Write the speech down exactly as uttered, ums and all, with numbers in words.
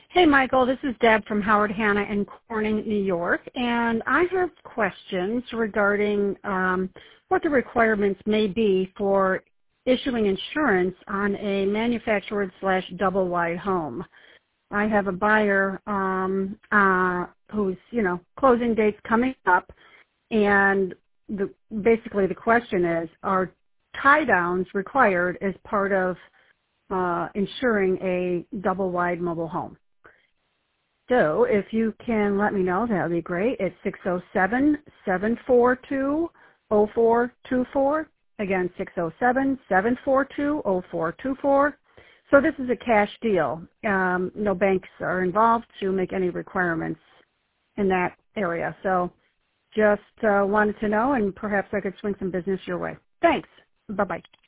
Hey, Michael. This is Deb from Howard Hanna in Corning, New York, and I have questions regarding um, what the requirements may be for issuing insurance on a manufactured slash double wide home. I have a buyer um, uh, who's, you know, closing dates coming up, and the, basically the question is, are tie downs required as part of uh, insuring a double wide mobile home? So if you can let me know, that would be great. It's six oh seven, seven four two, oh four two four. Again, six oh seven, seven four two, oh four two four. So this is a cash deal. Um, no banks are involved to make any requirements in that area. So just uh, wanted to know, and perhaps I could swing some business your way. Thanks. Bye-bye.